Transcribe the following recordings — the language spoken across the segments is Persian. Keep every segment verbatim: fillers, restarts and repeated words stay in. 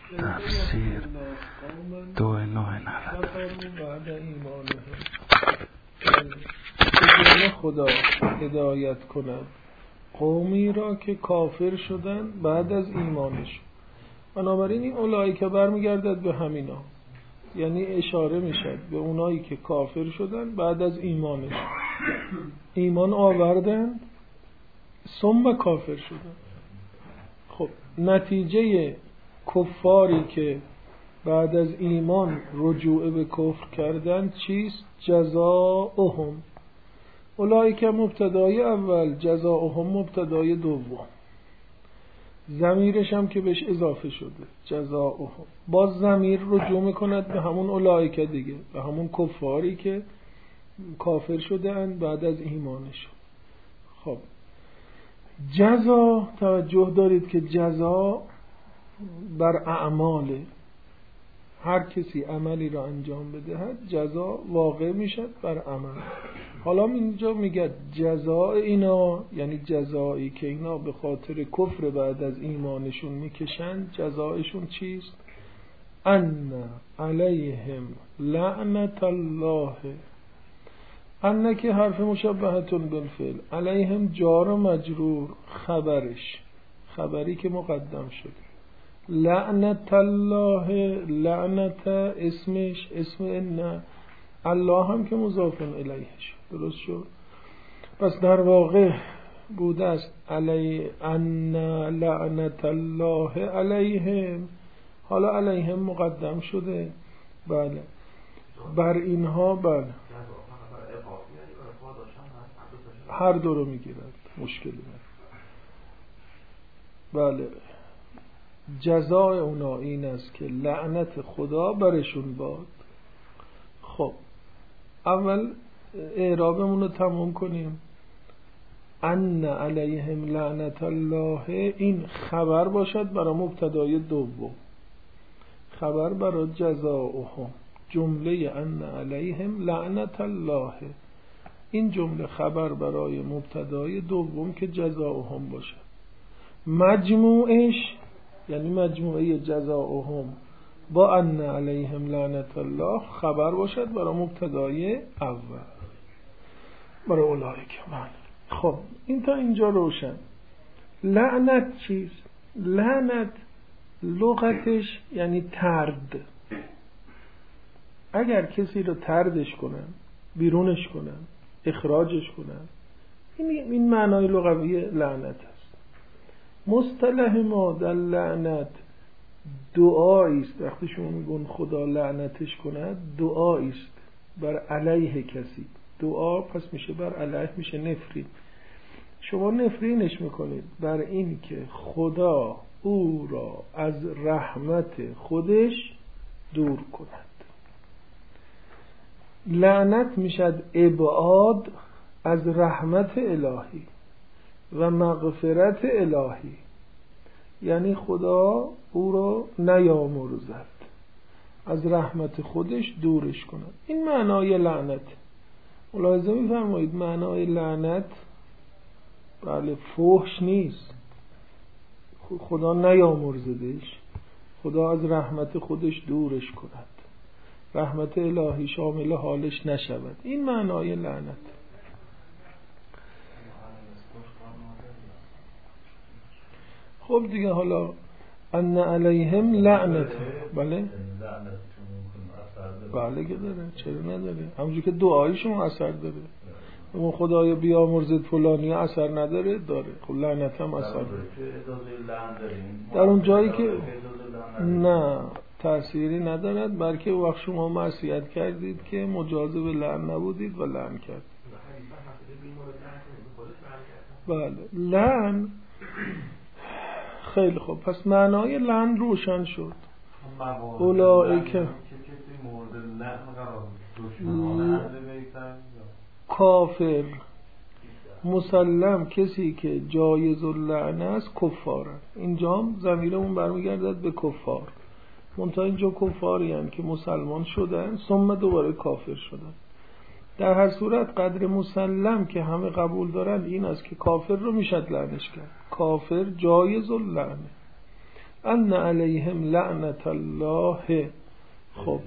تفسیر دو نه نود خدا هدایت کند قومی را که کافر شدن بعد از ایمانش. بنابراین این اولایی که برمیگردد به همینا، یعنی اشاره میشد به اونایی که کافر شدن بعد از ایمانش، ایمان آوردن ثم کافر شدن. خب نتیجه کفاری که بعد از ایمان رجوع به کفر کردن چیست؟ جزاؤهم. اولایی که مبتدای اول، جزاؤهم مبتدای دوم، ضمیرش هم که بهش اضافه شده جزاؤهم، باز ضمیر رجوع میکند به همون اولایی که دیگه، به همون کفاری که کافر شده اند بعد از ایمانش. خب جزا، توجه دارید که جزا بر اعماله، هر کسی عملی را انجام بدهد جزا واقع میشد بر عمل. حالا اینجا میگه جزا اینا، یعنی جزایی که اینا به خاطر کفر بعد از ایمانشون میکشن، جزایشون چیست؟ ان علیهم لعنت الله. ان که حرف مشبهتون بالفعل، علیهم جار و مجرور، خبرش خبری که مقدم شده. لعنت الله، لعنت اسمش، اسم ان، الله هم که مضاف الیه شد، درست شد. پس در واقع بوده است علی ان لعنت الله علیهم، حالا علیهم مقدم شده، بله بر اینها، بله هر دو رو میگیرد، مشکلی نه. بله جزای اونا این است که لعنت خدا برشون باد. خب اول اعرابمون رو تمام کنیم. ان علیهم لعنت الله، این خبر باشد برای مبتدای دوم، خبر برای جزاؤهم. جمله ان علیهم لعنت الله، این جمله خبر برای مبتدای دوم که جزاؤهم باشد. مجموعش یعنی مجموعه جزاؤهم با ان علیهم لعنت الله خبر باشد برای مبتدای اول، برای اولایی که من. خب این تا اینجا روشن. لعنت چیست؟ لعنت لغتش یعنی ترد. اگر کسی رو تردش کنن، بیرونش کنن، اخراجش کنن، این این معنای لغوی لعنت است. مصطلح ما در لعنت دعایی است. وقتی شما میگن خدا لعنتش کند، دعایی است بر علیه کسی. دعا پس میشه بر علیه، میشه نفرین. شما نفرینش میکنید بر این که خدا او را از رحمت خودش دور کند. لعنت میشد ابعاد از رحمت الهی و مغفرت الهی، یعنی خدا او را نیامرزد، از رحمت خودش دورش کند. این معنای لعنت. ملاحظه می‌فرمایید معنای لعنت بله فحش نیست، خدا نیامرزدش، خدا از رحمت خودش دورش کند، رحمت الهی شامل حالش نشود. این معنای لعنت. خب دیگه حالا ان علیهم لعنت، بله بله که داره، چرا نداره؟ همونجور که دعای شما اثر داره. اون خدایا بیامرزد فلانی اثر نداره؟ داره. خب لعنت هم اثر داره. در اون جایی که نه تأثیری ندارد، بلکه وقت شما معصیت کردید که مجاز به لعن نبودید و لعن کردید. بله لعن. خیلی خوب، پس معنای لعن روشن شد. اولئک کافر مسلم، کسی که جایز اللعن است کفار. اینجا هم ضمیرمون برمیگردد به کفار، منتها اینجا کفاری هستند که مسلمان شدن ثم دوباره کافر شدن. در هر صورت قدر مسلم که همه قبول دارن این است که کافر رو میشد لعنش کرد. کافر جایز اللعنه، ان علیهم لعنت الله. خب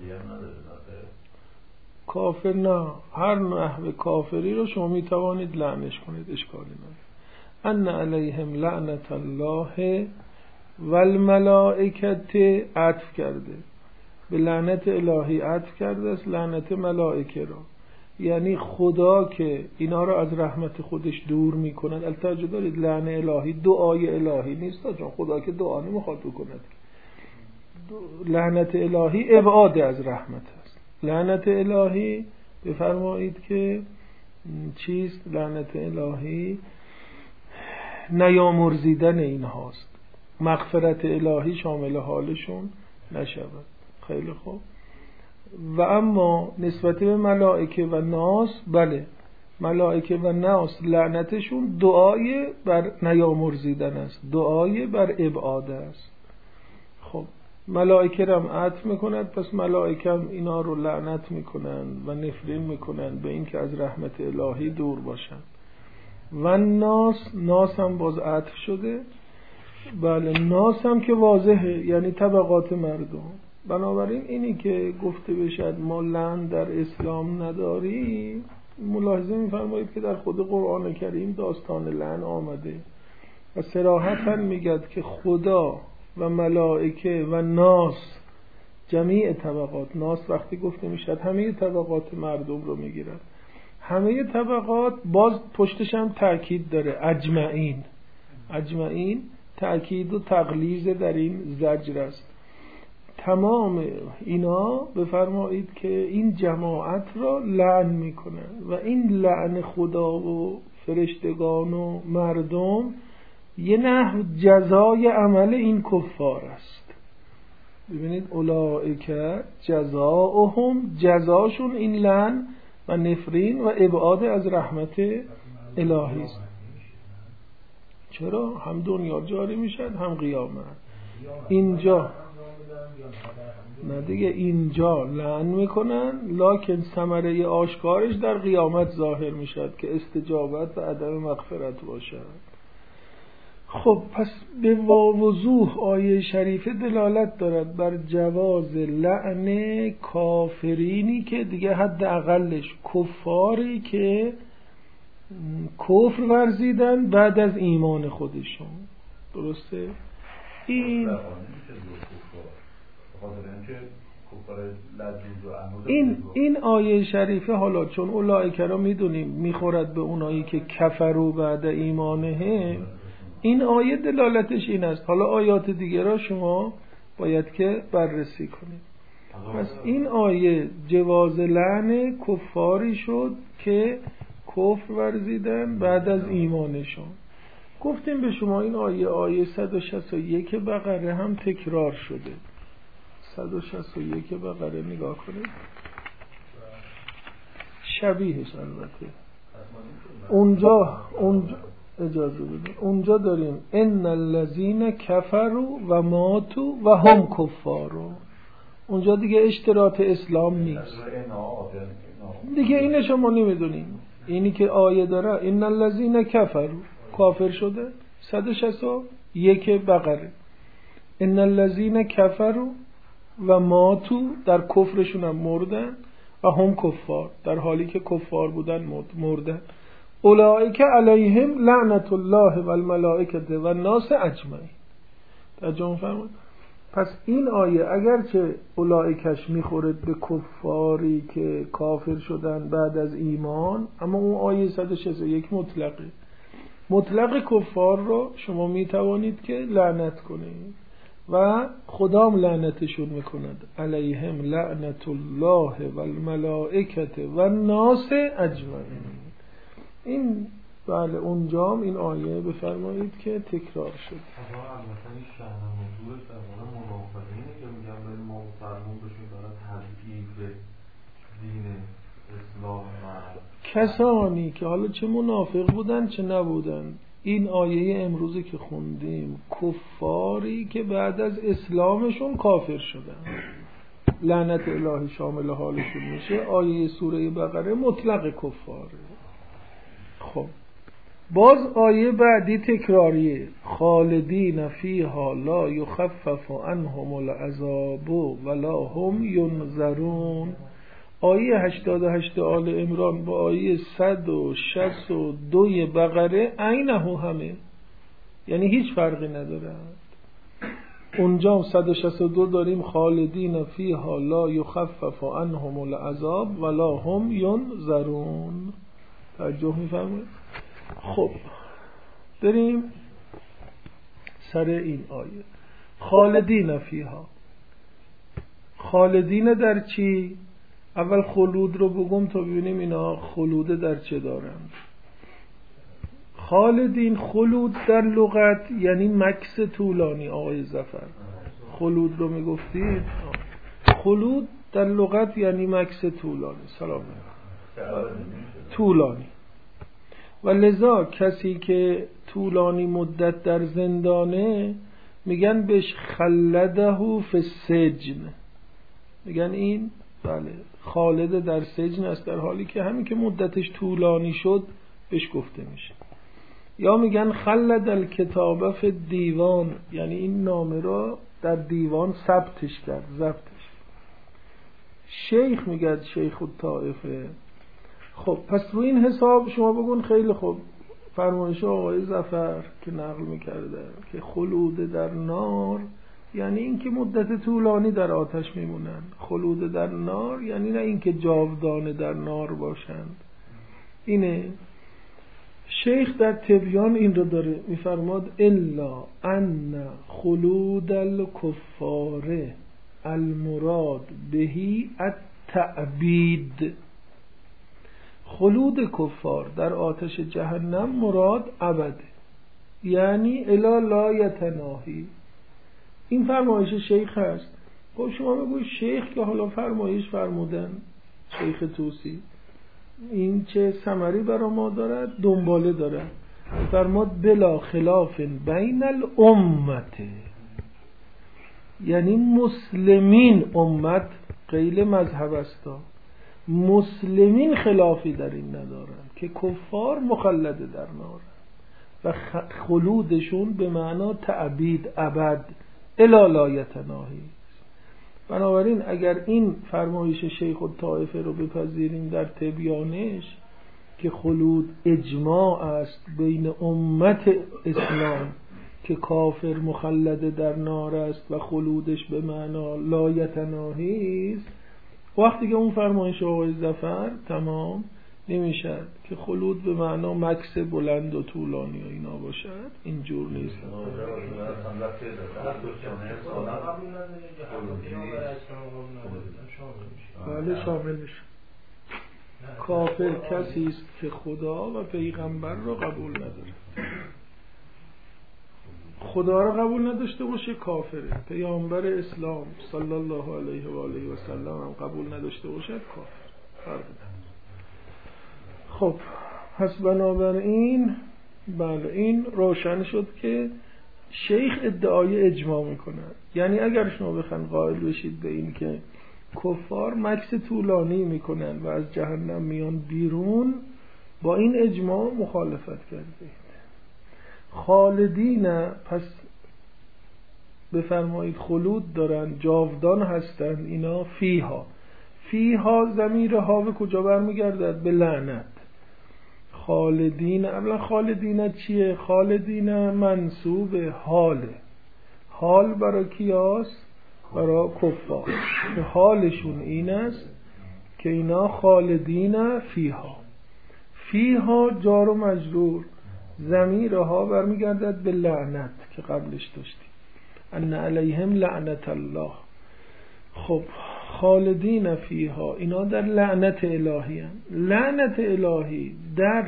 کافر نه، هر نحو کافری رو شما میتوانید لعنش کنید، اشکالی نداره. ان علیهم لعنت الله والملائکه عطف کرده، به لعنت الهی عطف کرده است لعنت ملائکه را، یعنی خدا که اینا را از رحمت خودش دور میکند. البته دارید لعنت الهی دعای الهی نیست، چون خدا که دعا نمیخواد بکند. لعنت الهی ابعاد از رحمت است. لعنت الهی بفرمایید که چیست؟ لعنت الهی نیامرزیدن این هاست، مغفرت الهی شامل حالشون نشود. خیلی خوب. و اما نسبت به ملائکه و ناس، بله ملائکه و ناس لعنتشون دعای بر نیامرزیدن است، دعای بر ابعاد است. خب ملائکه را هم عطف میکند، پس ملائکه هم اینا رو لعنت میکنن و نفرین میکنن به این که از رحمت الهی دور باشن. و ناس، ناس هم باز عطف شده. بله ناس هم که واضحه، یعنی طبقات مردم. بنابراین اینی که گفته بشد ما لعن در اسلام نداریم، ملاحظه میفرمایید که در خود قرآن کریم داستان لعن آمده و صراحتاً میگد که خدا و ملائکه و ناس، جمیع طبقات، ناس وقتی گفته میشد همه طبقات مردم رو میگیرد. همه طبقات باز پشتش هم تأکید داره، اجمعین. اجمعین تأکید و تغلیظ در این زجر است. تمام اینا بفرمایید که این جماعت را لعن میکنن و این لعن خدا و فرشتگان و مردم یه نحو جزای عمل این کفار است. ببینید اولئک جزاؤهم، جزاشون این لعن و نفرین و ابعاد از رحمت الهی است. چرا؟ هم دنیا جاری میشن هم قیامت. اینجا نه دیگه، اینجا لعن میکنن لکن ثمره آشکارش در قیامت ظاهر میشد که استجابت و عدم مغفرت باشد. خب پس به وضوح آیه شریفه دلالت دارد بر جواز لعن کافرینی که دیگه حد اقلش کفاری که کفر ورزیدن بعد از ایمان خودشون. درسته؟ این این این آیه شریفه حالا چون اولئک را میدونیم میخورد به اونایی که کفروا بعد ایمانهم، این آیه دلالتش این است. حالا آیات دیگه را شما باید که بررسی کنید. پس این آیه جواز لعن کفاری شد که کفر ورزیدن بعد از ایمانشون. گفتیم به شما این آیه آیه صد و شصت و یک بقره هم تکرار شده. صد و شصت و یک بقره نگاه کنید، شبیهش البته. اونجا اونجا اجازه بدید، اونجا داریم ان الذين كفروا و ماتوا و هم کفارو. اونجا دیگه اشتراط اسلام نیست دیگه، اینه شما نمیدونیم. اینی که آیه داره ان الذين كفروا، کافر شده. صد و شصت و یک بقره ان الذين كفروا و ماتوا، در کفرشون هم مردن، و هم کفار، در حالی که کفار بودن مردن. اولئک علیهم لعنت الله و الملائکه و الناس اجمعین. ترجمه فرمایید. پس این آیه اگرچه اولئکش میخورد به کفاری که کافر شدن بعد از ایمان، اما اون آیه صد و شصت و یک مطلقه. مطلق کفار رو شما میتوانید که لعنت کنید و خدام لعنتشون میکند. علیهم لعنت الله و الملائکه و الناس اجمعین. این بله اونجام این آیه بفرمایید که تکرار شد. البته این شأن موضوعش در مورد منافقینه که میگن به ما مسلمون بشیم برای تضعیف دین اسلام و کسانی که حالا چه منافق بودن چه نبودن. این آیه امروزی که خوندیم کفاری که بعد از اسلامشون کافر شدن، لعنت الهی شامل حالشون میشه. آیه سوره بقره مطلق کفاره. خب باز آیه بعدی تکراریه، خالدین فیها لا یخفف عنهم العذاب ولا هم ینظرون. آیه هشتاد و هشت آل عمران با آیه صد و شصت و دو بقره عینه همه، یعنی هیچ فرقی نداره. اونجا صد و شصت و دو داریم خالدین فیها لا یخفف عنهم العذاب ولا هم ینظرون. توجه می‌فرمایید؟ خب بریم سر این آیه. خالدین فیها، خالدین در چی؟ اول خلود رو بگم تا ببینیم اینا خلود در چه دارن. خالدین، خلود در لغت یعنی مکث طولانی. آقای ظفر خلود رو میگفتید؟ خلود در لغت یعنی مکث طولانی. سلام طولانی. و لذا کسی که طولانی مدت در زندانه میگن بهش خلده فی السجن، میگن این بله خالد در سجن است، در حالی که همین که مدتش طولانی شد بهش گفته میشه. یا میگن خلد الکتاب فی دیوان، یعنی این نامه را در دیوان ثبتش کرد، ضبطش. شیخ میگه شیخ الطائفه. خب پس روی این حساب شما بگون خیلی خوب فرمایش آقای ظفر که نقل میکرده که خلود در نار یعنی این که مدت طولانی در آتش میمونن، خلود در نار یعنی نه این که جاودانه در نار باشند. اینه شیخ در تبیان این رو داره میفرماد الا ان خلود الکفار المراد بهی التعبید. خلود کفار در آتش جهنم مراد ابده، یعنی الا لا یتناهی. این فرمایش شیخ هست. خب شما بگوید شیخ که حالا فرمایش فرمودن، شیخ توسی، این چه ثمری برای ما دارد؟ دنباله دارد. فرماد بلا خلاف بین الامت، یعنی مسلمین، امت غیر مذهب است، مسلمین خلافی در این ندارن که کفار مخلد در نار و خلودشون به معنا تعبید، ابد، الا لا یتناهی. بنابراین اگر این فرمایش شیخ الطائفه رو بپذیریم در تبیانش که خلود اجماع است بین امت اسلام که کافر مخلد در نار است و خلودش به معنا لا یتناهی است، وقتی که اون فرمایش آقای ظفر تمام نمیشد که خلود به معنا مکث بلند و طولانی و اینا باشد. اینجور نیست. بله شامل میشه. کافر کسی است که خدا و پیغمبر را قبول نداره. خدا را قبول نداشته باشه کافره، پیامبر اسلام صلی الله علیه و آله و سلم هم قبول نداشته باشد کافر. فرق داره. خب پس بنابراین بله این روشن شد که شیخ ادعای اجماع میکنه. یعنی اگر شما بخواید قائل بشید به این که کفار مکث طولانی میکنن و از جهنم میان بیرون، با این اجماع مخالفت کردید. خالدین پس بفرمایید خلود دارن، جاودان هستند اینا. فیها، فیها ضمیر ها به کجا برمیگردد؟ به لعنت. خالدین، اولا خالدین چیه؟ خالدین منصوب حاله. حال برای کیاست؟ برای کفار که حالشون این است که اینا خالدین فیها. فیها جار و مجرور، ضمیرها برمیگردد به لعنت که قبلش داشتیم، ان علیهم لعنت الله. خب خالدین فیها اینا در لعنت الهی هستند. لعنت الهی در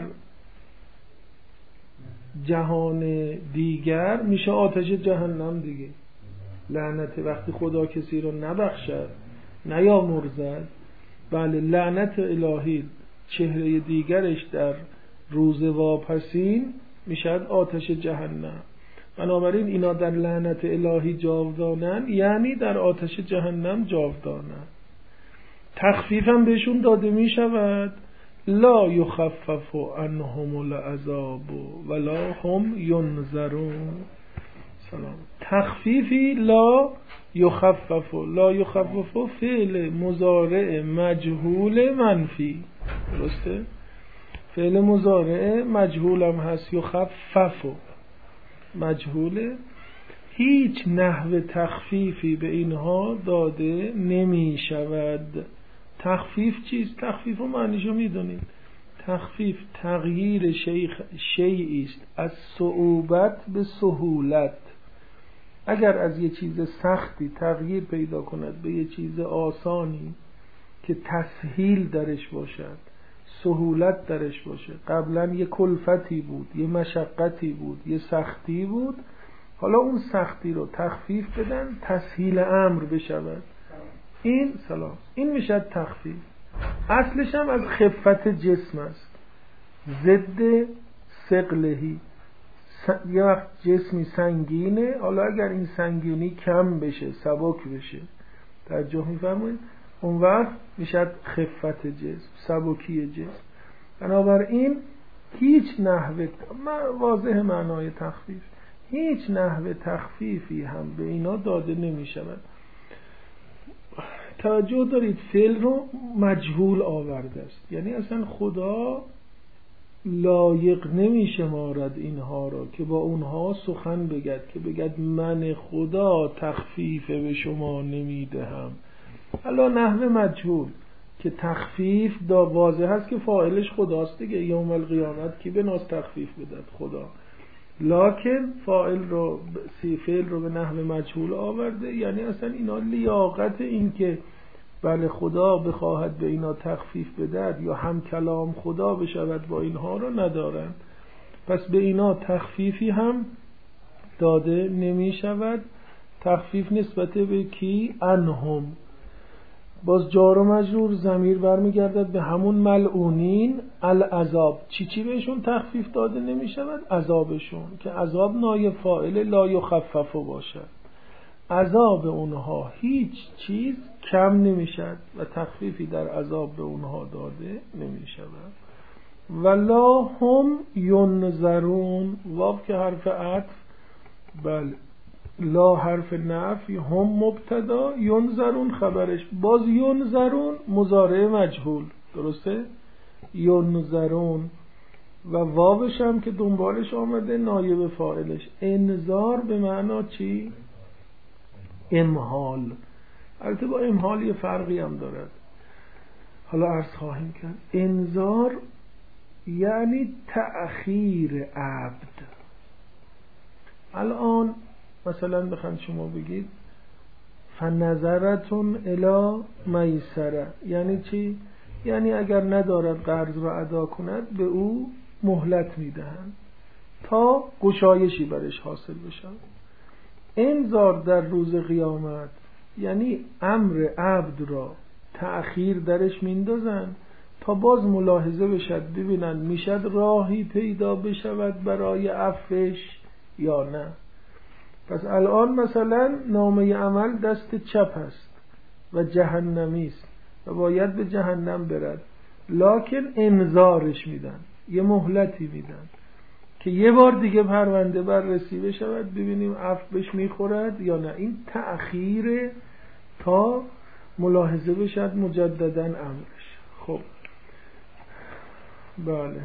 جهان دیگر میشه آتش جهنم دیگه. لعنت وقتی خدا کسی رو نبخشد نیامرزد، بله لعنت الهی چهره دیگرش در روز واپسین میشد آتش جهنم. بنابراین اینا در لعنت الهی جاودانن، یعنی در آتش جهنم جاودانن. تخفیف هم بهشون داده می شود لا یخفف عنهم العذاب ولا هم ینظرون. سلام. تخفیفی لا یخفف، لا یخفف فعل مضارع مجهول منفی، درسته؟ فعل مضارع مجهول هم هست، یخفف مجهوله. هیچ نحو تخفیفی به اینها داده نمی شود. تخفیف چیست؟ تخفیف و معنیشو میدونید. تخفیف تغییر شیئی است از صعوبت به سهولت. اگر از یه چیز سختی تغییر پیدا کند به یه چیز آسانی که تسهیل درش باشد، سهولت درش باشه، قبلا یه کلفتی بود، یه مشقتی بود، یه سختی بود، حالا اون سختی رو تخفیف بدن تسهیل امر بشود، این سلام این میشه تخفیف. اصلش هم از خفت جسم است، ضد ثقلهی. یه وقت جسمی سنگینه، حالا اگر این سنگینی کم بشه، سبک بشه، توجه میفرمایید، اون وقت میشه خفت جسم، سبکی جسم. بنابراین هیچ نحوه، واضح معنای تخفیف، هیچ نحوه تخفیفی هم به اینا داده نمی شود. توجه دارید فعل رو مجهول آورده است، یعنی اصلا خدا لایق نمی شمارد اینها را که با اونها سخن بگد، که بگد من خدا تخفیف به شما نمی دهم. حالا نحو مجهول که تخفیف دا واضح هست که فاعلش خداست دیگه، یوم القیامت کی به ناس تخفیف بدد؟ خدا. لکن فاعل رو سی فعل رو به نحو مجهول آورده، یعنی اصلا اینا لیاقت این که بله خدا بخواهد به اینا تخفیف بدهد یا هم کلام خدا بشود با اینها رو ندارند. پس به اینا تخفیفی هم داده نمی شود. تخفیف نسبت به کی؟ انهم. باز جار و مجرور ضمیر برمیگردد به همون ملعونین العذاب. چی چی بهشون تخفیف داده نمی شود؟ عذابشون، که عذاب نایب فاعل لا یخفف باشد. عذاب اونها هیچ چیز کم نمی شود و تخفیفی در عذاب به اونها داده نمی شود. ولا هم ینظرون. واو که حرف عطف، بله، لا حرف نفی، هم مبتدا، ینظرون خبرش. باز ینظرون مضارع مجهول، درسته؟ ینظرون و واوش هم که دنبالش آمده نایب فاعلش. انذار به معنا چی؟ امهال. البته با امهال یه فرقی هم دارد، حالا عرض خواهیم کرد. انذار یعنی تأخیر عبد. الان مثلا بخواید شما بگید فنظرتون الی میسره، یعنی چی؟ یعنی اگر ندارد قرض را ادا کند به او مهلت میدهند تا گشایشی برش حاصل بشه. انذار در روز قیامت یعنی امر عبد را تأخیر درش میندازن تا باز ملاحظه بشد، ببینن میشد راهی پیدا بشود برای عفوش یا نه. پس الان مثلا نامه عمل دست چپ است و جهنمی است و باید به جهنم برد، لکن انذارش میدن، یه مهلتی میدن که یه بار دیگه پرونده بررسی بشود ببینیم عفو بهش میخورد یا نه. این تأخیر تا ملاحظه بشد مجددا امرش. خب بله،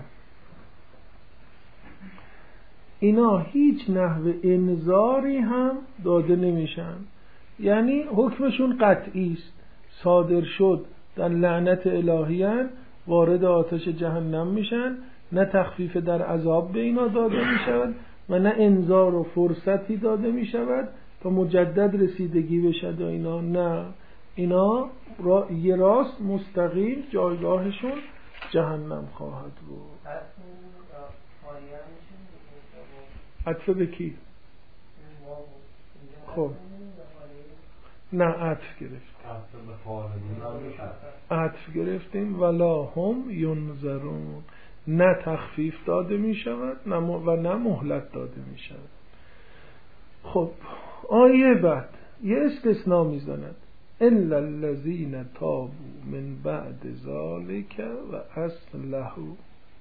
اینا هیچ نحو انذاری هم داده نمیشن، یعنی حکمشون قطعی است، صادر شد در لعنت الهیان، وارد آتش جهنم میشن، نه تخفیف در عذاب به اینا داده میشود و نه انذار و فرصتی داده میشود تا مجدد رسیدگی بشد و اینا نه، اینا را یه راست مستقیم جایگاهشون جهنم خواهد بود. عطف به کی؟ خب نه عطف گرفت، عطف گرفتیم. ولا هم ینظرون، نه تخفیف داده می شود نه و نه مهلت داده می شود. خب آیه بعد یه استثناء می زند. الا الذین تابوا من بعد ذلك و اصلحوا.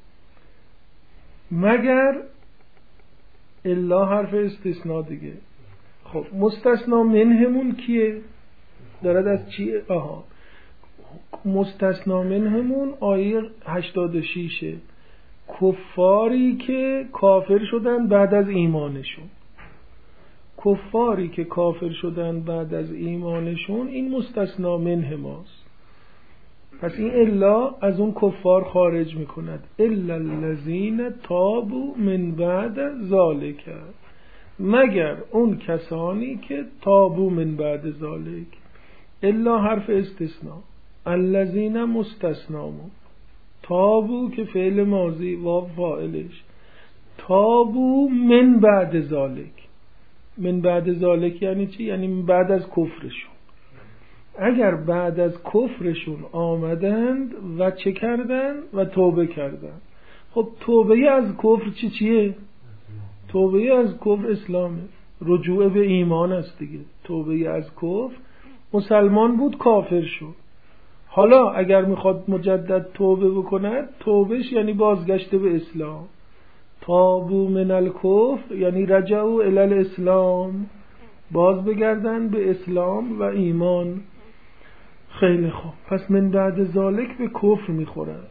مگر الا حرف استثناء دیگه. خب مستثنا منهمون کیه؟ دارد از چیه؟ آها مستثنا منهمون آیه هشتاد و شش، کفاری که کافر شدن بعد از ایمانشون. کفاری که کافر شدن بعد از ایمانشون این مستثنا منه ماست. پس این الا از اون کفار خارج میکند. الا الذین تابوا من بعد ذالک، مگر اون کسانی که تابوا من بعد ذالک. الا حرف استثناء، الذین مستثنامون، تابوا که فعل ماضی واو فاعلش، تابوا من بعد ذالک. من بعد ذالک یعنی چی؟ یعنی بعد از کفرشون. اگر بعد از کفرشون آمدند و چه کردن؟ و توبه کردن. خب توبه از کفر چی چیه؟ توبه از کفر اسلامه، رجوع به ایمان است دیگه. توبه از کفر، مسلمان بود کافر شد، حالا اگر میخواد مجدد توبه بکند، توبهش یعنی بازگشت به اسلام. تابوا من الکفر یعنی رجعوا الی الاسلام، باز بگردن به اسلام و ایمان. خیلی خوب، پس من بعد ذالک به کفر میخورن.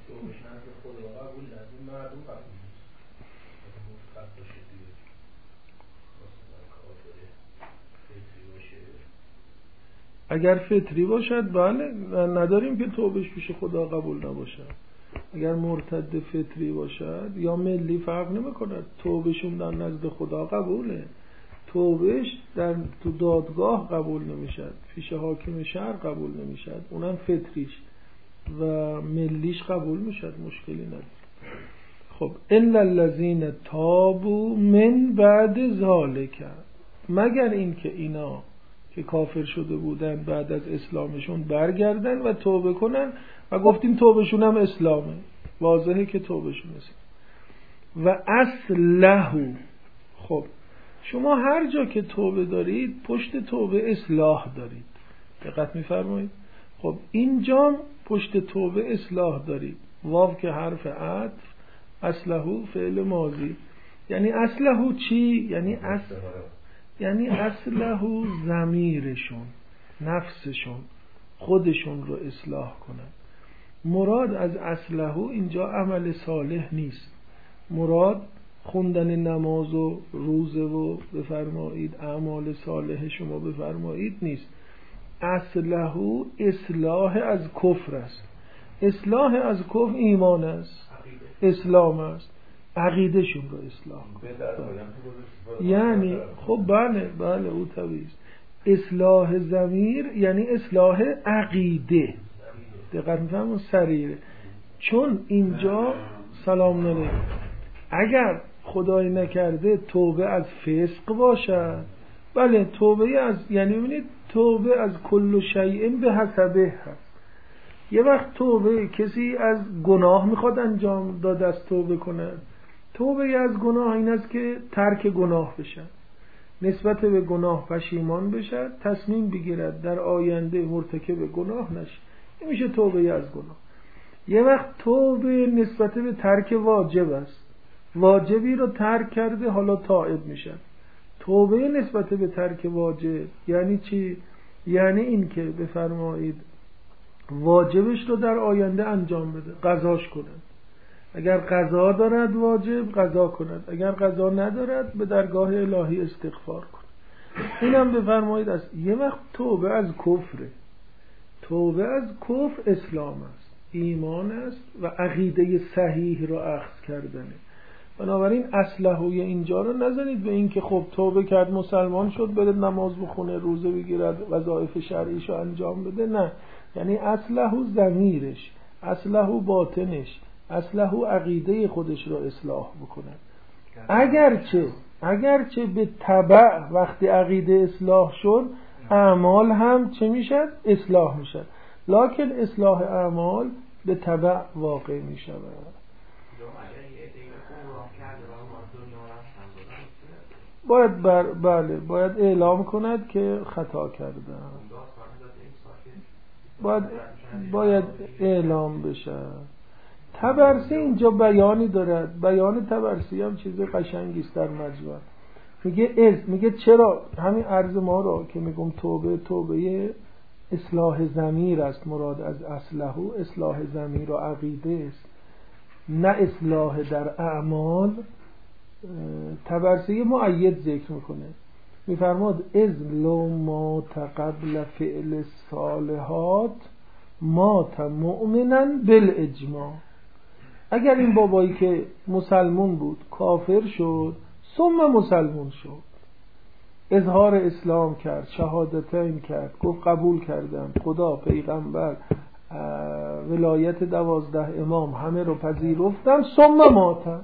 اگر فطری باشد بله، نداریم که توبهش پیش خدا قبول نباشد. اگر مرتد فطری باشد یا ملی فرق نمی کند، توبهشون در نزد خدا قبوله. توبهش در تو دادگاه قبول نمیشد، پیش حاکم شهر قبول نمیشد، اونم فطریش و ملیش قبول میشد، مشکلی نداره. خب الا الذین تابوا من بعد ذالک، مگر این که اینا که کافر شده بودن بعد از اسلامشون برگردن و توبه کنن، و گفتیم توبهشون هم اسلامه، واضحه که توبهشون اسلام. و اصلحوا، خب شما هر جا که توبه دارید پشت توبه اصلاح دارید، دقت می‌فرمایید. خب اینجا پشت توبه اصلاح دارید، واو که حرف عطف، اصلحوا فعل ماضی. یعنی اصلحوا چی؟ یعنی اصل یعنی اصلحوا ضمیرشون، نفسشون، خودشون رو اصلاح کنن. مراد از اصلحوا اینجا عمل صالح نیست، مراد خوندن نماز و روزه و بفرمایید اعمال صالح شما بفرمایید نیست. اصلحوا اصلاح از کفر است. اصلاح از کفر ایمان است، اسلام است، عقیده شون رو اصلاح کن. یعنی خب بله بله او طبیعی است. اصلاح ضمیر یعنی اصلاح عقیده، دقت می‌فرمایید سریره. چون اینجا سلام علیکم، اگر خدای نکرده توبه از فسق باشد، بله توبه از، یعنی ببینید توبه از کل شیء به حسبه هست. یه وقت توبه کسی از گناه میخواد انجام داد از توبه کنه، توبه از گناه این است که ترک گناه بشه، نسبت به گناه پشیمان بشه، تصمیم بگیرد در آینده مرتکب گناه نشه، این میشه توبه از گناه. یه وقت توبه نسبت به ترک واجب است، واجبی رو ترک کرده حالا تائب میشه. توبه نسبت به ترک واجب یعنی چی؟ یعنی این که بفرمایید واجبش رو در آینده انجام بده، قضاش کند. اگر قضا دارد واجب قضا کند، اگر قضا ندارد به درگاه الهی استغفار کند. اینم بفرمایید از یه وقت توبه از کفره. توبه از کفر اسلام است، ایمان است و عقیده صحیح رو اخذ کردنه. بنابراین اصلحوی اینجا رو نزنید به این که خب توبه کرد مسلمان شد بره نماز بخونه، روزه بگیرد، وظایف شرعیشو انجام بده، نه. یعنی اصلحو ضمیرش، اصلحو باطنش، اصلحو عقیده خودش رو اصلاح بکنه. اگرچه اگرچه به تبع وقتی عقیده اصلاح شد اعمال هم چه میشد؟ اصلاح میشد، لکن اصلاح اعمال به تبع واقع میشود. باید بر بله باید اعلام کند که خطا کردم. باید, باید اعلام بشه. طبرسی اینجا بیانی دارد، بیان طبرسی هم چیز قشنگی است در مجموع. میگه از میگه چرا همین عرض ما را که میگم توبه توبه اصلاح ضمیر است، مراد از اصله اصلاح ضمیر و عقیده است، نه اصلاح در اعمال. طبرسی مؤید ذکر میکنه، میفرماد از لو مات قبل فعل الصالحات مات مؤمنا بالاجماع. اگر این بابایی که مسلمون بود کافر شد ثم مسلمون شد، اظهار اسلام کرد، شهادتین کرد، گفت قبول کردم خدا، پیغمبر، ولایت دوازده امام همه رو پذیرفتم، ثم مات،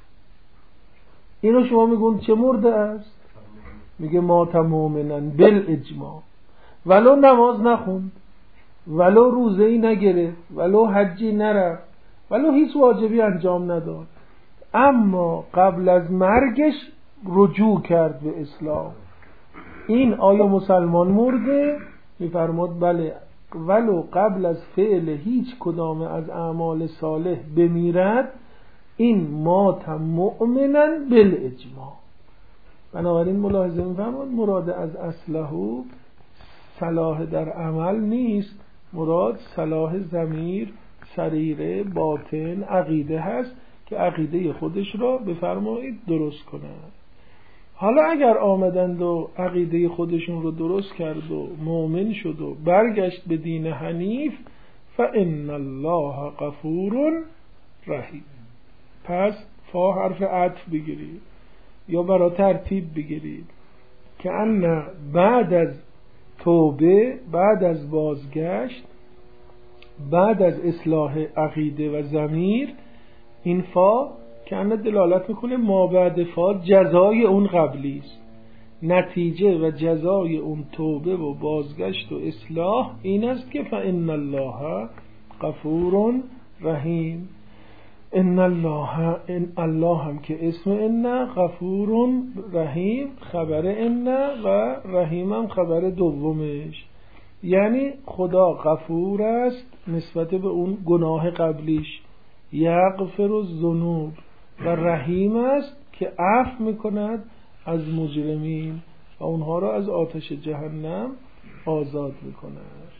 اینو شما میگون چه مرده است؟ میگه مات مؤمنا بالاجماع. ولو نماز نخوند، ولو روزه‌ای نگرفت، ولو حجی نرفت، ولو هیچ واجبی انجام نداد، اما قبل از مرگش رجوع کرد به اسلام، این آیا مسلمان مرده؟ میفرماد بله، ولو قبل از فعل هیچ کدام از اعمال صالح بمیرد، این مات مؤمنا بالاجماع. بنابراین ملاحظه میفرماد مراد از اصله صلاح در عمل نیست، مراد صلاح ضمیر، سریره، باطن، عقیده هست که عقیده خودش را بفرمایید درست کنند. حالا اگر آمدند و عقیده خودشون رو درست کرد و مؤمن شد و برگشت به دین حنیف، فإن الله غفور رحیم. پس فا حرف عطف بگیرید یا برای ترتیب بگیرید که ان بعد از توبه، بعد از بازگشت، بعد از اصلاح عقیده و ضمیر، این فا که ان دلالت میکنه ما بعد فا جزای اون قبلی است، نتیجه و جزای اون توبه و بازگشت و اصلاح این است که فإن الله غفور رحیم. ان الله، ان الله هم که اسم ان، غفور رحیم خبر ان و رحیم هم خبر دومش، یعنی خدا غفور است نسبت به اون گناه قبلیش، یغفر الذنوب، و رحیم است که عفو میکند از مجرمین و اونها را از آتش جهنم آزاد میکند.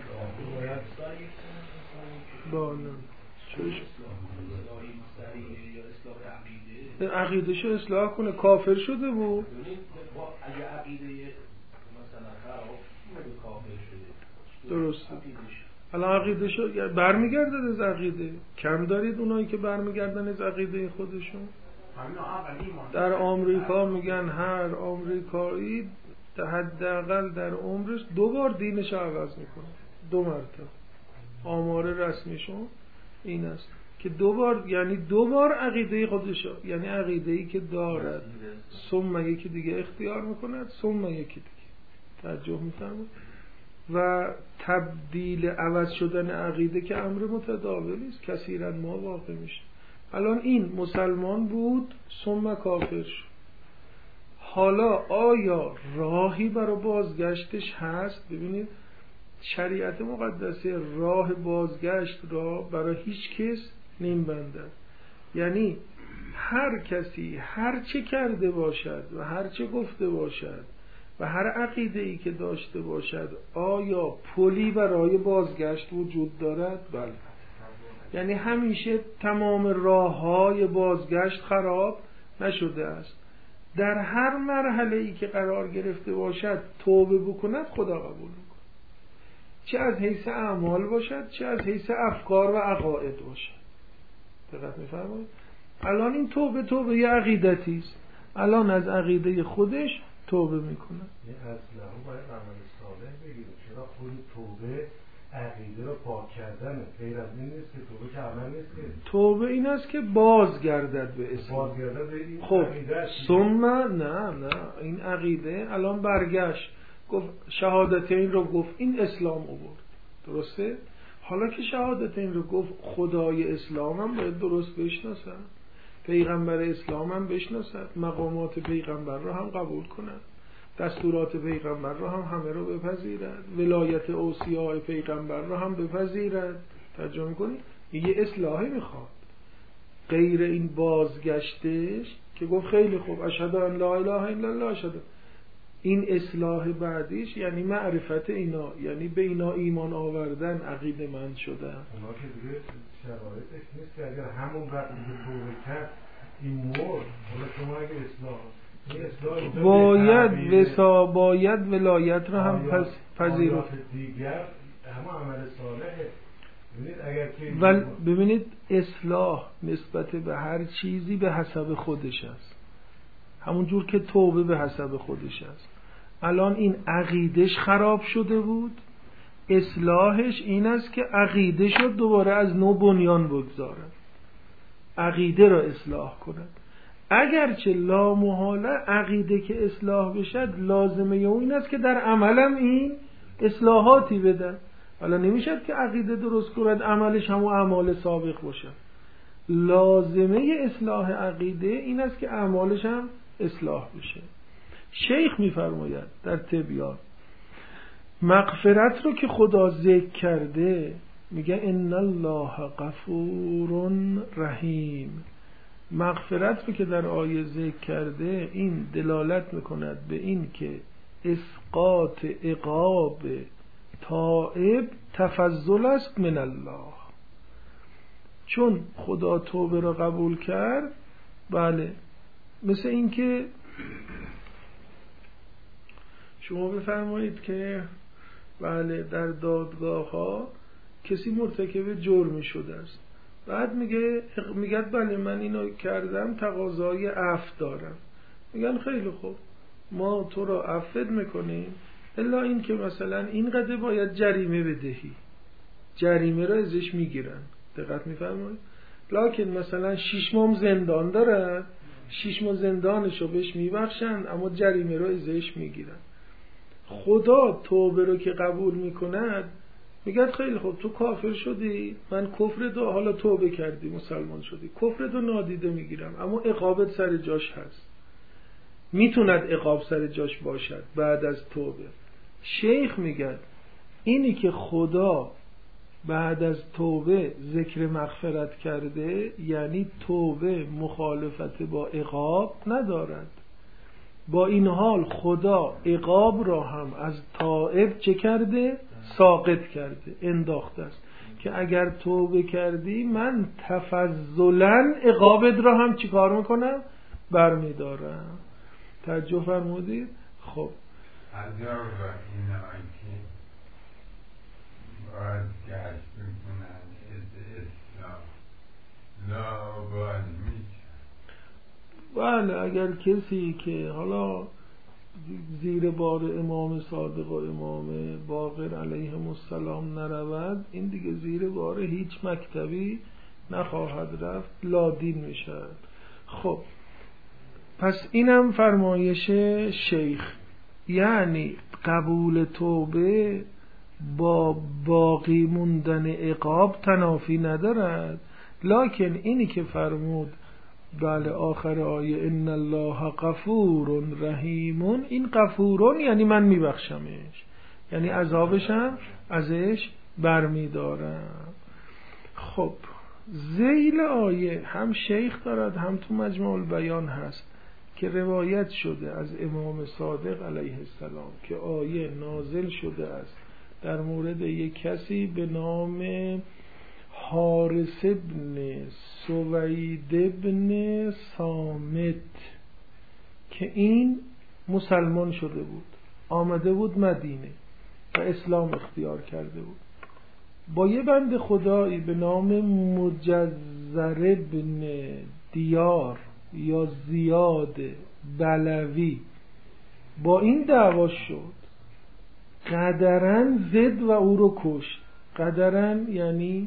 عقیده شو اصلاح کنه، کافر شده بود. اگه عقیده مثلا خراب کافر شده درسته، الان عقیده شو برمیگردد از عقیده. کم دارید اونایی که برمیگردن از عقیده خودشون؟ در آمریکا میگن هر آمریکایی حداقل در عمرش دو بار دینش عوض میکنه، دو مرتبه. آمار رسمیشون این است که دو بار، یعنی دو بار عقیده خودش، یعنی عقیده‌ای که دارد ثم یکی دیگه اختیار میکند، ثم یکی دیگه. توجه میفرمایید؟ و تبدیل عوض شدن عقیده که امر متداولی است، کثیرا ما واقع میشه. الان این مسلمان بود ثم کافر شد، حالا آیا راهی برای بازگشتش هست؟ ببینید شریعت مقدسه راه بازگشت را برای هیچ کس نمی بندد، یعنی هر کسی هر چه کرده باشد و هر چه گفته باشد و هر عقیده‌ای که داشته باشد، آیا پلی برای بازگشت وجود دارد؟ بله. یعنی همیشه تمام راه‌های بازگشت خراب نشده است. در هر مرحله‌ای که قرار گرفته باشد توبه بکند خدا قبول می‌کند، چه از حیث اعمال باشد چه از حیث افکار و عقاید باشد. دقت می‌فرمایید؟ الان این توبه توبه یه عقیدتی است، الان از عقیده خودش توبه میکنه. یه اصلا باید عمل صالح بگیره. چرا خود توبه عقیده رو پاک کردنه، غیر از این نیست که توبه که عمل نیست که. توبه این است که بازگردد به اسلام. بازگردد به این خب عقیده. ثم نه نه این عقیده الان برگشت، گفت شهادتین رو گفت، این اسلام آورد، درسته؟ حالا که شهادتین رو گفت خدای اسلام هم باید درست بشناسن، پیغمبر اسلام هم بشناسد، مقامات پیغمبر رو هم قبول کنند. دستورات پیغمبر را هم همه رو بپذیرد، ولایت اوصیاء پیغمبر را هم بپذیرد. ترجمه کنید یه اصلاحی میخواد، غیر این بازگشتش که گفت خیلی خوب اشهد ان لا اله الا الله، اشهد، این اصلاح بعدیش یعنی معرفت اینا، یعنی به اینا ایمان آوردن، عقیده مند شدن. اونا که دیگه شرایطش نیست که اگر همون وقتی که توبه کرد این مرد، حالا شما اگه اصلاح باید وسا باید ولایت را هم پس پذیرفت دیگر، اما عمل صالحه. ببینید اگر که ولی ببینید اصلاح نسبت به هر چیزی به حسب خودش است، همون جور که توبه به حسب خودش است. الان این عقیدش خراب شده بود، اصلاحش این است که عقیده شد دوباره از نو بنیان بگذارد، عقیده را اصلاح کند. اگرچه لا محاله عقیده که اصلاح بشد لازمه اون این است که در عملم این اصلاحاتی بدن. حالا نمیشد که عقیده درست کند عملش همون اعمال سابق باشد. لازمه اصلاح عقیده این است که اعمالش هم اصلاح بشه. شیخ میفرماید در تبیان مغفرت رو که خدا ذکر کرده، میگه ان الله غفور رحیم. مغفرت رو که در آیه ذکر کرده این دلالت میکند به این که اسقاط عقاب تائب تفضل است من الله، چون خدا توبه را قبول کرد. بله مثل این که شما بفرمایید که بله در دادگاه ها کسی مرتکب جرمی شده است، بعد میگه میگه بله من اینو کردم تقاضای عفو دارم، میگن خیلی خوب ما تو را عفو میکنیم الا این که مثلا اینقدر باید جریمه بدهی، جریمه را ازش میگیرن. دقت میفرمایید؟ لکن مثلا شش ماه زندان دارد، شش ماه زندانشو بهش میبخشن اما جریمه را ازش میگیرن. خدا توبه رو که قبول میکند میگه خیلی خوب تو کافر شدی، من کفر دو حالا توبه کردی مسلمان شدی، کفر دو نادیده میگیرم اما عقابت سر جاش هست، میتوند عقاب سر جاش باشد بعد از توبه. شیخ میگه اینی که خدا بعد از توبه ذکر مغفرت کرده یعنی توبه مخالفت با عقاب ندارد. با این حال خدا عقاب را هم از تائب چه کرده؟ ساقط کرده، انداخته است که اگر توبه کردی من تفضلا عقابت را هم چی کار میکنم؟ برمیدارم. توجه فرمودید؟ خب از یا این که باید گشت میکنن از اسلام لا باید میشه. بله اگر کسی که حالا زیر بار امام صادق و امام باقر علیهم السلام نرود، این دیگه زیر بار هیچ مکتبی نخواهد رفت، لادین میشد. خب پس اینم فرمایش شیخ، یعنی قبول توبه با باقی موندن عقاب تنافی ندارد، لکن اینی که فرمود بله آخر آیه ان الله غفور رحیم، این غفورون یعنی من میبخشمش، یعنی عذابشم ازش برمیدارم. خب ذیل آیه هم شیخ دارد هم تو مجموع البیان هست که روایت شده از امام صادق علیه السلام که آیه نازل شده است در مورد یک کسی به نام حارث ابن سوید ابن صامت که این مسلمان شده بود، آمده بود مدینه و اسلام اختیار کرده بود، با یه بند خدایی به نام مجزر ابن دیار یا زیاد بلوی با این دعوا شد، قدرن زد و او رو کشت. قدرن یعنی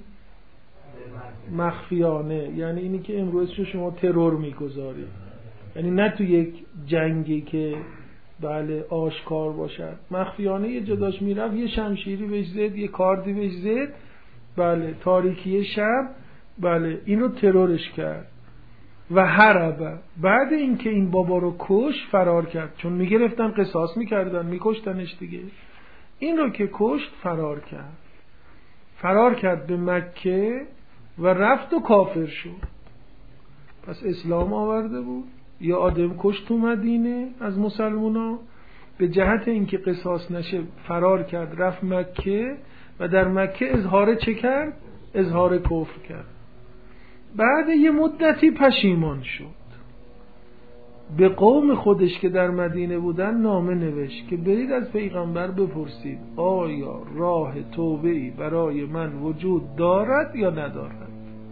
مخفیانه، یعنی اینی که امروز شما ترور میگذارید، یعنی نه تو یک جنگی که بله آشکار باشد، مخفیانه یه جداش میرفت یه شمشیری بهش زد، یه کاردی بهش زد، بله تاریکی شب، بله اینو ترورش کرد. و هرب، بعد اینکه این بابا رو کش فرار کرد، چون میگرفتن قصاص میکردن میکشتنش دیگه. این رو که کشت فرار کرد، فرار کرد به مکه و رفت و کافر شد. پس اسلام آورده بود یا آدم کشت تو مدینه از مسلمونا، به جهت اینکه قصاص نشه فرار کرد رفت مکه و در مکه اظهار چه کرد؟ اظهار کفر کرد. بعد یه مدتی پشیمان شد، به قوم خودش که در مدینه بودن نامه نوشت که برید از پیغمبر بپرسید آیا راه توبه‌ای برای من وجود دارد یا ندارد.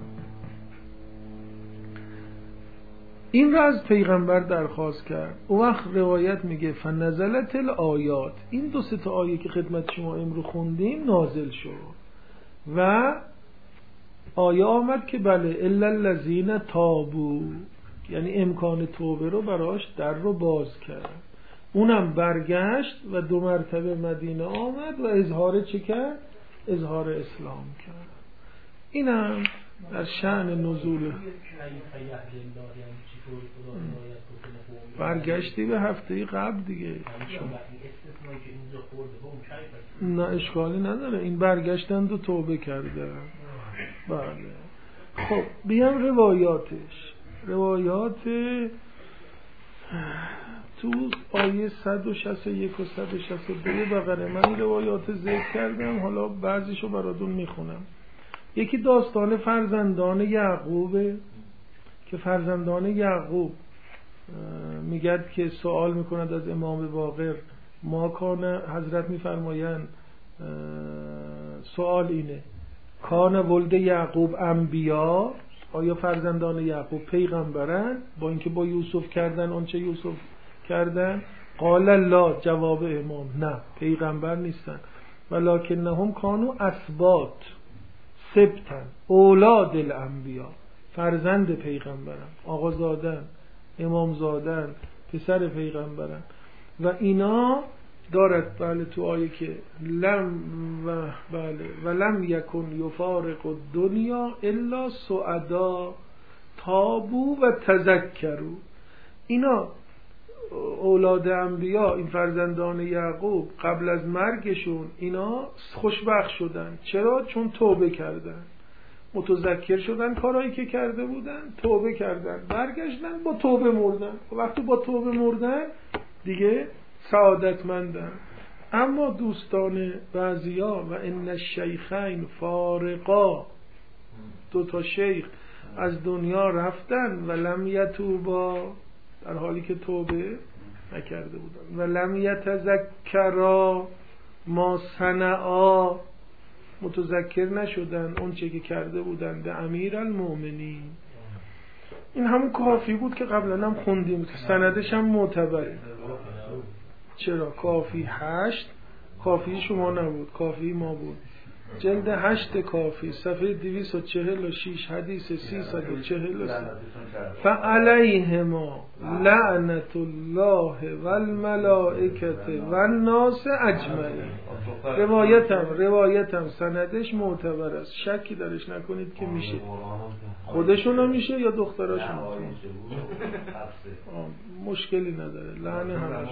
این را از پیغمبر درخواست کرد. اون وقت روایت میگه فنزلت الآیات، این دو سه تا آیه که خدمت شما امروز خوندیم نازل شد و آیه آمد که بله الا الذین تابوا، یعنی امکان توبه رو براش در رو باز کرد. اونم برگشت و دو مرتبه مدینه آمد و اظهار چه کرد؟ اظهار اسلام کرد. اینم در شأن نزول. برگشتی به هفته قبل دیگه، نه اشکالی نداره، این برگشتن و توبه کرده. بله خب بیام روایاتش. روایات تو آیه صد و شصت و یک و صد و شصت و دو بقره من روایات ذکر کردم، حالا بعضیشو براتون میخونم. یکی داستان فرزندان یعقوبه که فرزندان یعقوب میگد که سوال میکند از امام باقر، ما کان، حضرت میفرمایند سوال اینه کان ولد یعقوب انبیا، آیا فرزندان یعقوب پیغمبرن با اینکه با یوسف کردن اون چه یوسف کردن؟ قال لا، جواب امام نه پیغمبر نیستن، ولکنهم کانوا اسباط سبتن اولاد الانبیا، فرزند پیغمبرن، آقا زادن، امام زادن، پسر پیغمبرن. و اینا دارد بله تو آیه که لم و بله ولم یکن یفارق الدنیا الا سعدا تابو و تذکروا. اینا اولاد انبیا، این فرزندان یعقوب قبل از مرگشون اینا خوشبخت شدن. چرا؟ چون توبه کردن، متذکر شدن کارهایی که کرده بودن، توبه کردن، برگشتن با توبه مردن. وقتی با توبه مردن دیگه سعادتمندن. اما دوستان بعضیا و ان الشیخین فارقا، دو تا شیخ از دنیا رفتن و لم یتوبا، در حالی که توبه نکرده بودن، و لم یتذکرا ما صنعا، متذکر نشدن اون چه که کرده بودن به امیر المؤمنین. این همون کافی بود که قبلا هم خوندیم، سندش هم معتبره. چرا؟ کافی هشت، کافی شما نبود، کافی ما بود. جلد هشت کافی صفحه دویست و چهل و شیش حدیث سیصد و چهل و سه فعلیهما لعنت الله والملائکت والناس اجمعین. روایتم روایتم سندش معتبر است، شکی درش نکنید که میشه. خودشون میشه یا دختراشون؟ مشکلی نداره، لعنه همش.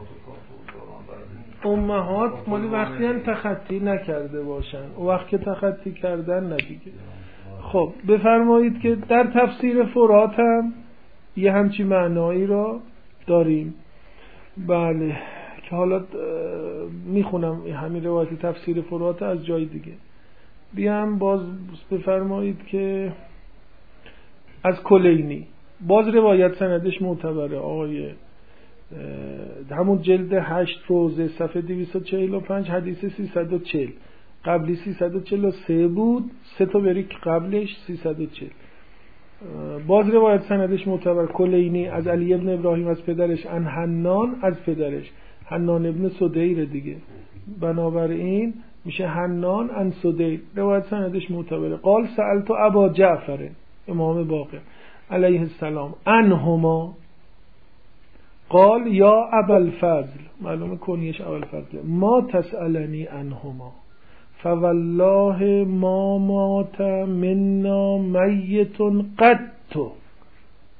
امهات مالی وقتی هم تخطی نکرده باشن، و وقت که تخطی کردن ندیگه. خب بفرمایید که در تفسیر فرات هم یه همچی معنایی را داریم. بله که حالا میخونم همین روایت تفسیر فرات از جای دیگه. بیام باز بفرمایید که از کلینی باز روایت سندش معتبره، آقای همون جلد هشت روزه صفحه دویست و چهل و پنج حدیث سیصد و چهل، قبلی سیصد و چهل و سه بود، سه تا بریک قبلش سیصد و چهل. باز روایت سندش معتبر کلینی از علی ابن ابراهیم از پدرش، ان حنان از پدرش، حنان ابن سدیر دیگه، بنابراین میشه حنان ان سدیر. روایت سندش معتبره. قال سألت ابا جعفر، امام باقر علیه السلام، انهما، قال یا ابوالفضل، معلومه کنیش ابوالفضل، ما تسألنی عنهما فوالله ما مات منا میت قط.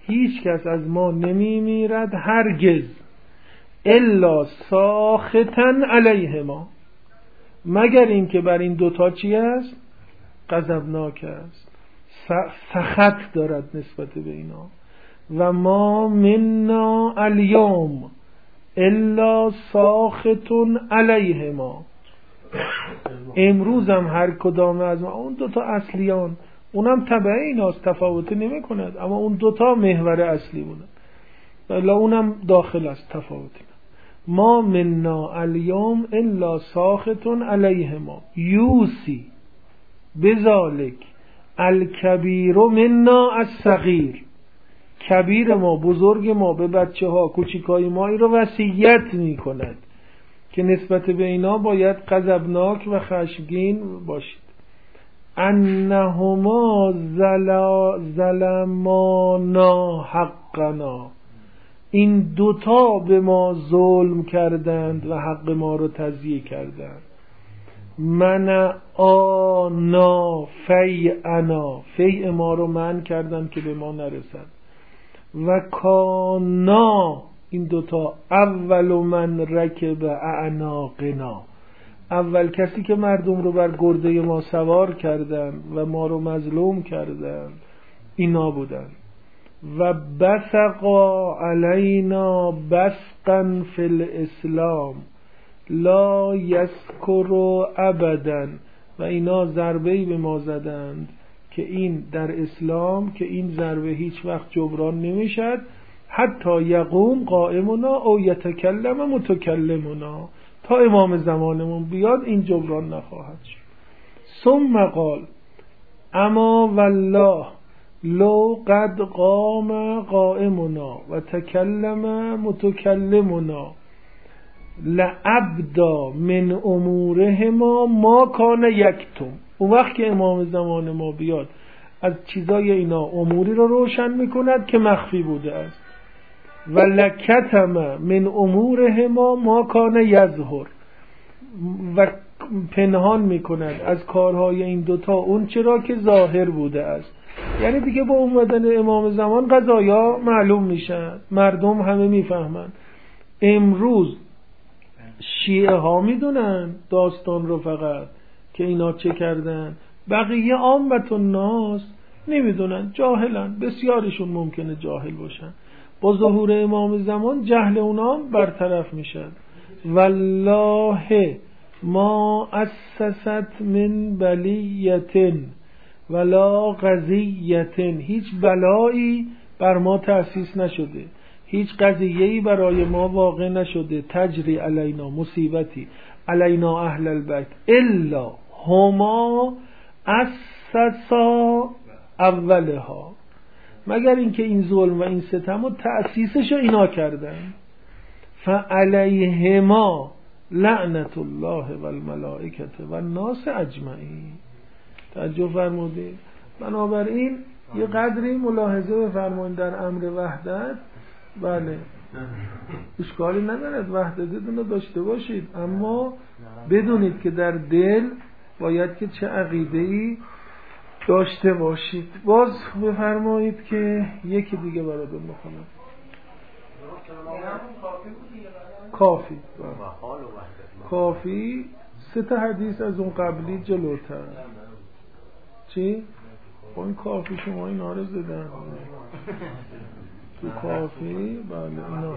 هیچ کس از ما نمی میرد هرگز الا ساخطا علیهما، مگر اینکه بر این دوتا چی است؟ غضبناک است، سخط دارد نسبت به اینا. و ما منا الیوم الا ساخط علیهما، امروز هم هر کدام از ما، اون دوتا اصلیان، اونم تبع ایناست، تفاوتی نمی کند، اما اون دوتا محور اصلی بودن ولی اونم داخل است، تفاوتی نه. ما منا الیوم الا ساخط علیهما یوسی بذالک الکبیر منا الصغیر، کبیر ما، بزرگ ما به بچه ها، کوچیکای ما این رو وصیت می کند که نسبت به اینا باید غضبناک و خشمگین باشید. انهما ظلمانا حقنا، این دوتا به ما ظلم کردند و حق ما رو تضییع کردند. من آنا فیعنا، فیع ما رو منع کردند که به ما نرسد. و کانا، این دوتا اول من رکب اعناقنا، اول کسی که مردم رو بر گرده ما سوار کردن و ما رو مظلوم کردن اینا بودن. و بسقا علینا بسقا فی الاسلام لا یذکر ابدا، و اینا ضربه‌ای به ما زدند که این در اسلام که این ضربه هیچ وقت جبران نمیشد، حتی یقوم قائمنا او یتکلم متکلمنا، تا امام زمانمون بیاد این جبران نخواهد شد. ثم قال اما والله لو قد قام قائمنا و تکلم متکلمنا لابدا من امورهما ما کان یکتم، اون وقت که امام زمان ما بیاد از چیزای اینا اموری رو روشن میکند که مخفی بوده است. و لکتم من امورهما ما کان یظهر، و پنهان میکند از کارهای این دوتا اون چرا که ظاهر بوده است. یعنی دیگه با اومدن امام زمان قضایا معلوم میشن، مردم همه میفهمن. امروز شیعه ها میدونن داستان رو فقط که اینا چه کردن، بقیه عامت الناس نمیدونن، جاهلن، بسیارشون ممکنه جاهل باشن. با ظهور امام زمان جهل اونا برطرف میشن. والله ما اسست من بلیت ولا قضیت، هیچ بلایی بر ما تأسیس نشده، هیچ قضیه‌ای برای ما واقع نشده، تجری علینا مصیبتی علینا اهل البیت الا هما اسسا اولها، مگر اینکه این ظلم و این ستم و تأسیسش رو اینا کردن. فعلیهما لعنت الله و الملائکه و الناس اجمعین. توجه فرمودید؟ بنابراین یه قدری ملاحظه بفرمایید در امر وحدت. بله اشکالی ندارد وحدتتون رو داشته باشید، اما بدونید که در دل باید که چه عقیده‌ای داشته باشید. باز بفرمایید که یکی دیگه براتون بخونم. کافی کافی سه تا حدیث از اون قبلی جلوتر. چی؟ با این کافی شما اینا رو زدن تو کافی. بله اینا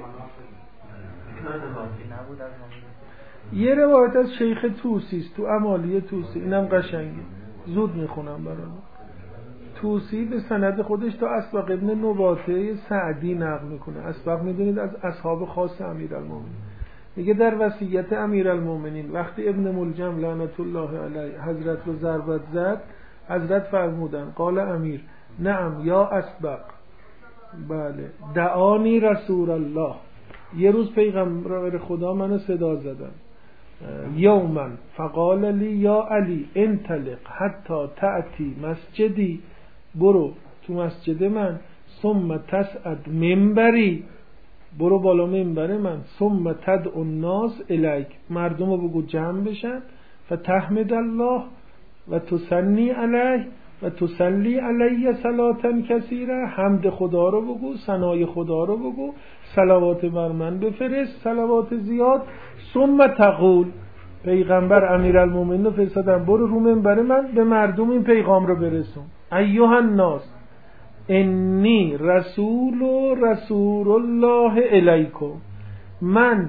یه روایت از شیخ توسی است تو امالی توسی، اینم قشنگه، زود میخونم برام. توسی به سند خودش تا اسبق ابن نباته سعدی نقل میکنه. اسبق میدونید از اصحاب خاص امیرالمومنین. میگه در وصیت امیرالمومنین وقتی ابن ملجم لعنت الله علیه حضرت رو ضربت زد، حضرت فرمودن قال امیر نعم یا اسبق، بله دعانی رسول الله، یه روز پیغمبر خدا منو صدا زدن، یوما فقال لی یا علی انطلق حتی تأتی مسجدی، برو تو مسجد من، ثم تسعد منبری، برو بالا منبر من، ثم تدعو الناس الیک، مردم رو بگو جمع بشن، فتحمد الله و تثنی علیه و تصلی علی صلاة کثیره، حمد خدا رو بگو، ثنای خدا رو بگو، صلوات بر من بفرست، صلوات زیاد. ثم تقول، پیغمبر امیرالمومنین رو فرستادن برو رو منبر من به مردم این پیغام رو برسون. ایها الناس انی رسول رسول الله الیکم، من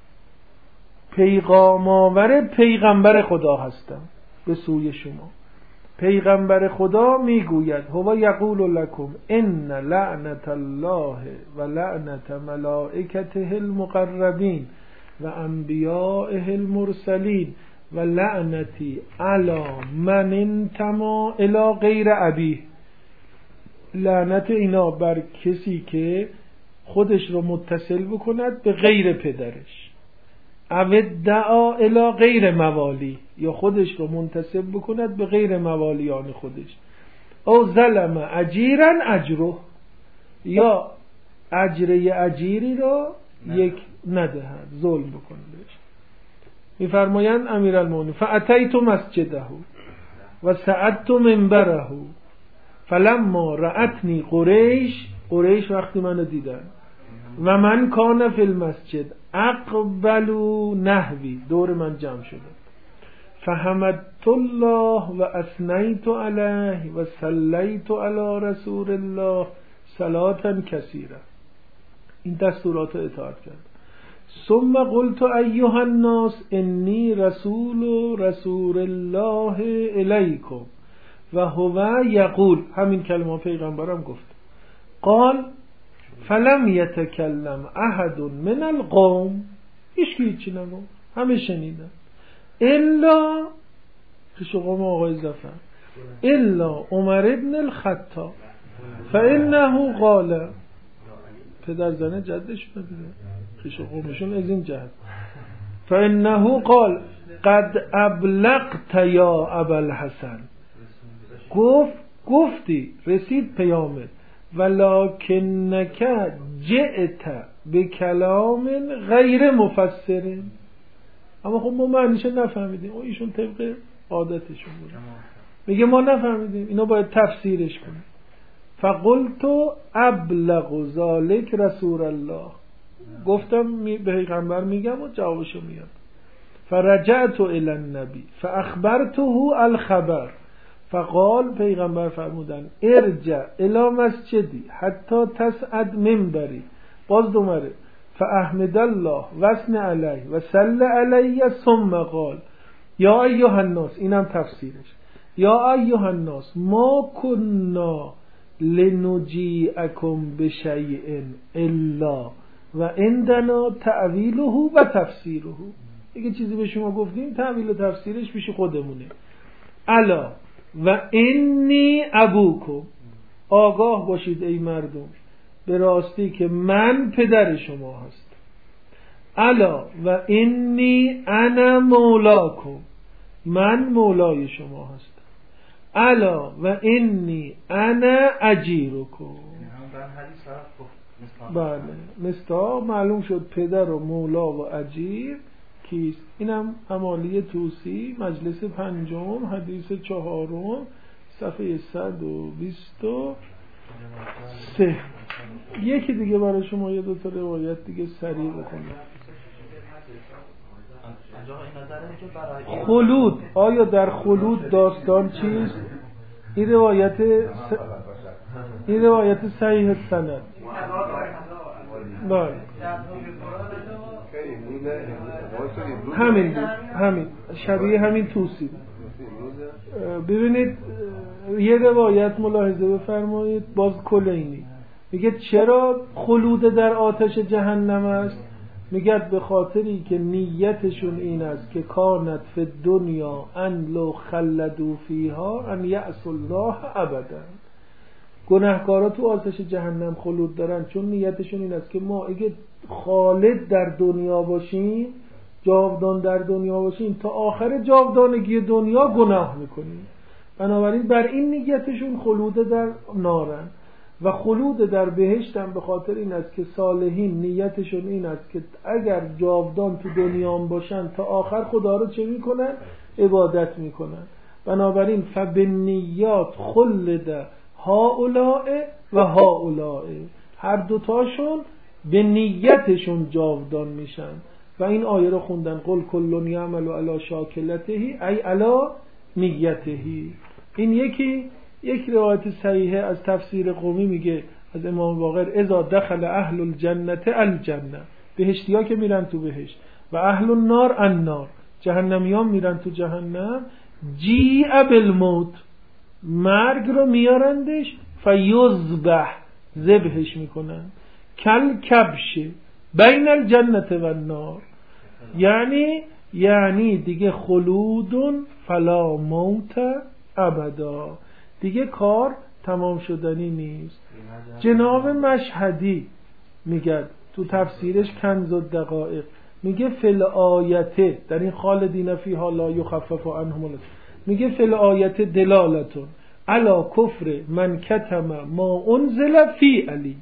پیغام آور پیغمبر خدا هستم به سوی شما. پیغمبر خدا میگوید هو یقول لکم ان لعنت الله و لعنت ملائکته المقربین و انبیائه المرسلین و لعنتی علی من انتما الی غیر ابیه، لعنت اینا بر کسی که خودش رو متصل بکند به غیر پدرش، او دعا الی غیر موالی، یا خودش رو منتسب بکند به غیر موالیان خودش، او ظلم اجیرا اجره، یا اجره اجیری رو یک ندهد، ظلم بکنه بهش. میفرمایند امیرالمومنین فاتیت مسجده و سعدت منبره فلما رأتنی قریش، قریش وقتی منو دیدن، و من کان فی المسجد اقبلوا نحوی، دور من جمع شده، فحمدت الله و اثنیت علیه و صلیت علی رسول الله صلاة کثیره. این دستورات رو اطاعت کرد. ثم قلت ایها الناس انی رسول رسول الله الیکم و هو یقول، همین کلمه پیغمبرم گفت. قال فلم یتکلم احد من القوم، هیچ کی هیچی نگفت، همه شنیدن، الا پیش قوم آقای ظفر، الا عمر ابن الخطاب فانه قال، پدر زنه جدش ببینه پیش قومشون از این جهت، فانه قال قد ابلغت یا ابا الحسن، گفت گفتی رسید پیامت، ولکنک جئت بکلام غیر مفسر، اما خب ما معنیش نفهمیدیم. او ایشون طبق عادتشون بود میگه ما نفهمیدیم، اینا باید تفسیرش کنیم. فقلت ابلغ ذلک رسول الله، گفتم به پیغمبر میگم و جوابشو میاد. فرجعت الی النبی فاخبرته الخبر، فقال، پیغمبر فرمودن ارجع الی مسجدی حتی تسعد منبری، باز دومره، فاحمد الله وثنی علیه و صلی علیه، ثم قال یا ایها الناس، اینم تفسیرش، یا ایها الناس ما کنا لنجیئکم بشیء الا و عندنا تأویله و تفسیره، اگه چیزی به شما گفتیم تأویل و تفسیرش پیش خودمونه. الا و انی ابوکم، آگاه باشید ای مردم به راستی که من پدر شما هستم. الا و انی انا مولاکم، من مولای شما هستم. الا و انی انا اجیرکم. بله، مستاق معلوم شد پدر و مولا و اجیر کیست. اینم امالی توسی مجلس پنجم حدیث چهارم صفحه صد و بیست و سه. یکی دیگه برای شما یه دو تا روایت دیگه سریع بکنم. خلود، آیا در خلود داستان چیست؟ این روایت س... این روایت صحیح سند. بله همین بود، همین شبیه همین توسی. ببینید یه روایت ملاحظه بفرمایید، باز کلینی میگه چرا خلود در آتش جهنم است؟ میگه به خاطری که نیتشون این است که کانت فی دنیا ان لو خلدوا فیها ان یعصوا الله ابدا. گناهکارا تو آتش جهنم خلود دارن چون نیتشون این است که ما اگه خالد در دنیا باشیم، جاودان در دنیا باشیم، تا آخر جاودانگی دنیا گناه میکنیم. بنابراین بر این نیتشون خلود در نارن. و خلود در بهشت هم به خاطر این است که صالحین نیتشون این است که اگر جاودان تو دنیا باشن تا آخر خدا رو چه میکنن؟ عبادت میکنن. بنابراین فبالنیات خلد هؤلاء و هؤلاء، هر دوتاشون به نیتشون جاودان میشن. و این آیه رو خوندن قل کل یعمل علی شاکلته ای علی نیته. این یکی یک روایت صحیحه از تفسیر قمی میگه از امام باقر اذا دخل اهل الجنه الجنه، بهشتیا که میرن تو بهشت، و اهل النار النار، جهنمیان میرن تو جهنم، جیع بالموت، مرگ رو میارندش، فیذبح، ذبحش میکنن، کل کبش بین الجنه و النار، یعنی یعنی دیگه خلودون فلا موت ابدا، دیگه کار تمام شدنی نیست. جناب مشهدی میگه تو تفسیرش کنز الدقایق، میگه فل آیته، در این خالدین فیها لا یخفف عنهم، میگه فل آیته دلالتون علا کفر من کتم ما انزل فی علیه،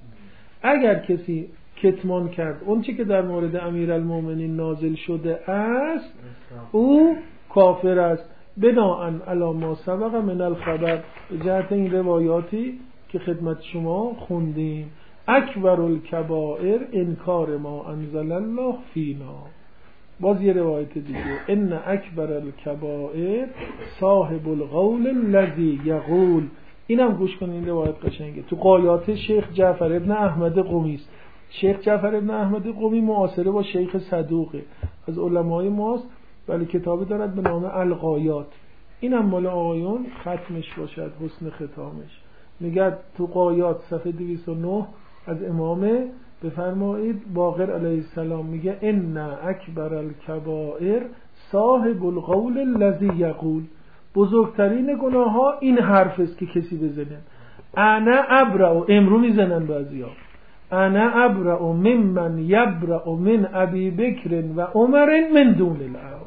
اگر کسی کتمان کرد اون چی که در مورد امیرالمومنین نازل شده است او کافر است، بناءً علی ما سبق من الخبر، جهت این روایاتی که خدمت شما خوندیم. اکبر الکبائر انکار ما انزل الله فینا. باز یه روایت دیگه ان اکبر الکبائر صاحب القول الذی یقول، اینم گوش کنین، این روایت قشنگه، تو قایات شیخ جعفر ابن احمد قمی است. شیخ جعفر ابن احمد قمی معاصره با شیخ صدوقه، از علمای ماست، ولی کتابی دارد به نام الغایات، اینم مال آقایون ختمش باشد، حسن ختامش. میگه تو قایات صفحه دویست و نه از امامه بفرمایید باقر علیه السلام میگه ان اکبر الکبائر صاحب القول الذی یقول، بزرگترین گناه ها این حرف است که کسی بزنه، انا ابرأ، امرو میزنن بعضیا، انا ابرأ ممن یبرأ من ابی بکر و عمر من دون العرش،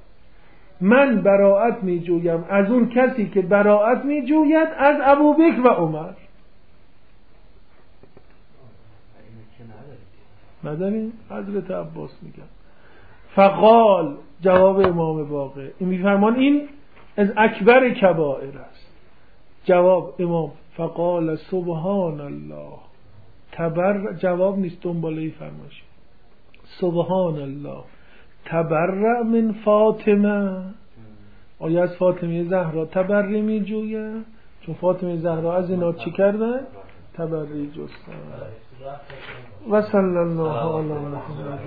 من براءت می جویم از اون کسی که براءت می جوید از ابوبکر و عمر. نداریم؟ حضرت عباس میگن فقال، جواب امام باقر، این میفرمان این از اکبر کبائر است. جواب امام فقال سبحان الله، تبر جواب نیست، دنباله فرمایش، سبحان الله تبرع من فاطمه، آیا از فاطمه زهرا تبرع می جویه؟ چون فاطمه زهرا از اینا چی کردن؟ تبرع جستن. و صلی الله علی محمد.